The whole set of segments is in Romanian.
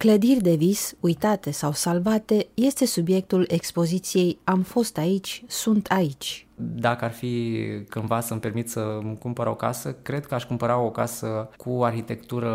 Clădiri de vis, uitate sau salvate, este subiectul expoziției Am fost aici, sunt aici. Dacă ar fi cândva să-mi permit să-mi cumpăr o casă, cred că aș cumpăra o casă cu arhitectură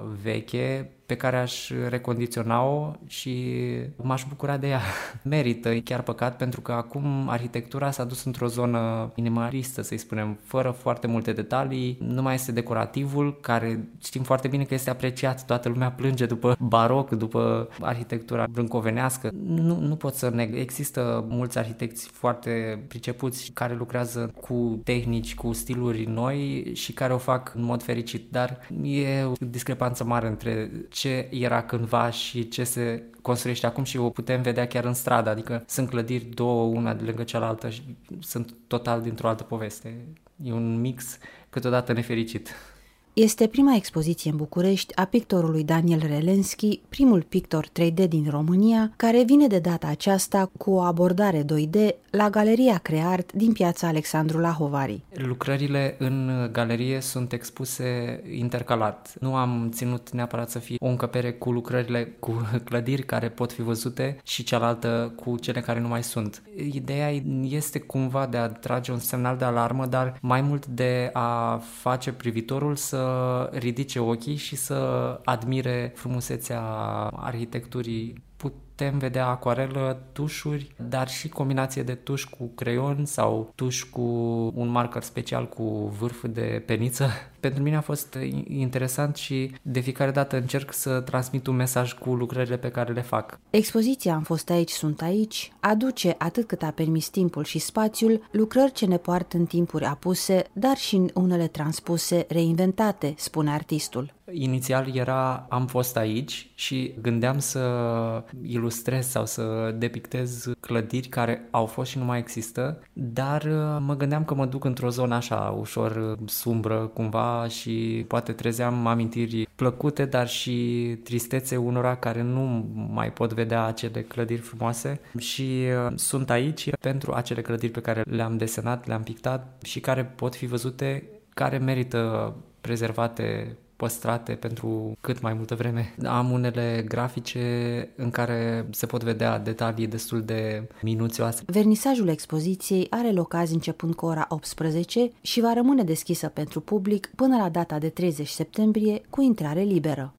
veche, pe care aș recondiționa-o și m-aș bucura de ea. Merită, e chiar păcat, pentru că acum arhitectura s-a dus într-o zonă minimalistă, să-i spunem, fără foarte multe detalii, nu mai este decorativul, care știm foarte bine că este apreciat, toată lumea plânge după baroc, după arhitectura brâncovenească. Nu pot să neg, există mulți arhitecți foarte pricepuți care lucrează cu tehnici, cu stiluri noi și care o fac în mod fericit, dar e o discrepanță mare între ce era cândva și ce se construiește acum și o putem vedea chiar în stradă, adică sunt clădiri două, una de lângă cealaltă și sunt total dintr-o altă poveste. E un mix câteodată nefericit. Este prima expoziție în București a pictorului Daniel Relenski, primul pictor 3D din România, care vine de data aceasta cu o abordare 2D la Galeria Creart din Piața Alexandru Lahovari. Lucrările în galerie sunt expuse intercalat. Nu am ținut neapărat să fie o încăpere cu lucrările cu clădiri care pot fi văzute și cealaltă cu cele care nu mai sunt. Ideea este cumva de a trage un semnal de alarmă, dar mai mult de a face privitorul să ridice ochii și să admire frumusețea arhitecturii. Putem vedea acoarelă, tușuri, dar și combinație de tuș cu creion sau tuș cu un marker special cu vârf de peniță. Pentru mine a fost interesant și de fiecare dată încerc să transmit un mesaj cu lucrările pe care le fac. Expoziția Am fost aici, sunt aici aduce, atât cât a permis timpul și spațiul, lucrări ce ne poartă în timpuri apuse, dar și în unele transpuse, reinventate, spune artistul. Inițial era Am fost aici și gândeam să ilustrez sau să depictez clădiri care au fost și nu mai există, dar mă gândeam că mă duc într-o zonă așa ușor sumbră cumva și poate trezeam amintiri plăcute, dar și tristețe unora care nu mai pot vedea acele clădiri frumoase și sunt aici pentru acele clădiri pe care le-am desenat, le-am pictat și care pot fi văzute, care merită prezervate, păstrate pentru cât mai multă vreme. Am unele grafice în care se pot vedea detalii destul de minuțioase. Vernisajul expoziției are loc azi începând cu ora 18 și va rămâne deschisă pentru public până la data de 30 septembrie cu intrare liberă.